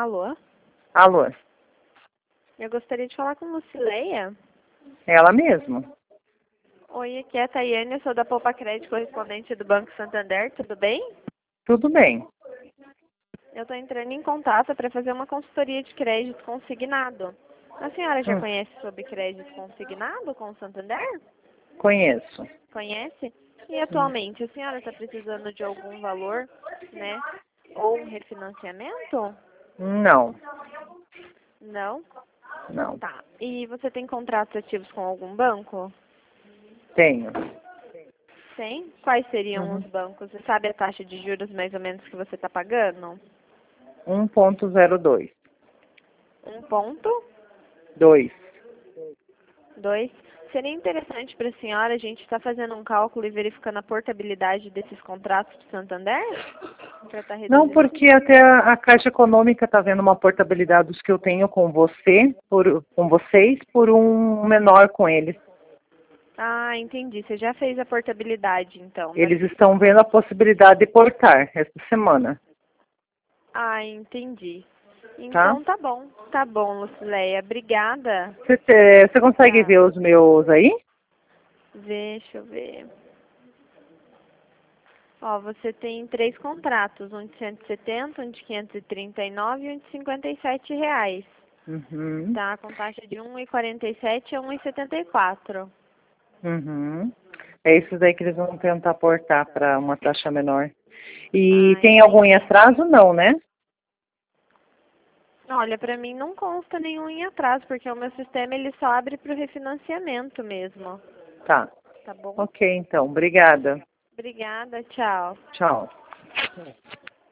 Alô? Alô? Eu gostaria de falar com Lucileia. Ela mesma. Oi, aqui é a Tayane, eu sou da Poupa Crédito, correspondente do Banco Santander, tudo bem? Tudo bem. Eu estou entrando em contato para fazer uma consultoria de crédito consignado. A senhora já conhece sobre crédito consignado com o Santander? Conheço. Conhece? E atualmente, a senhora está precisando de algum valor, né? Ou um refinanciamento? Não, Não? não. Tá. E você tem contratos ativos com algum banco? Tenho. Tem? Quais seriam Uhum. os bancos? Você sabe a taxa de juros mais ou menos que você está pagando? 1,02. 1,2. 2. Seria interessante para a senhora a gente estar fazendo um cálculo e verificando a portabilidade desses contratos do Santander? Para estar Não, reduzindo. porque até a Caixa Econômica está vendo uma portabilidade dos que eu tenho com com vocês, por um menor com eles. Ah, entendi. Você já fez a portabilidade, então. Eles estão vendo a possibilidade de portar esta semana, Ah, entendi. tá? Então tá bom, Lucileia. Obrigada. Você consegue Tá. ver os meus aí? Deixa eu ver. Ó, você tem 3 contratos, um de 170, um de 539 e um de R$ 57, Uhum. tá? Com taxa de 1,47 a 1,74. Uhum. É isso daí que eles vão tentar portar para uma taxa menor. E Ah, tem algum em entendi. atraso? Não, né? Olha, pra mim não consta nenhum em atraso, porque o meu sistema ele só abre pro refinanciamento mesmo, Tá. tá bom? Ok, então. Obrigada. Obrigada, tchau. Tchau.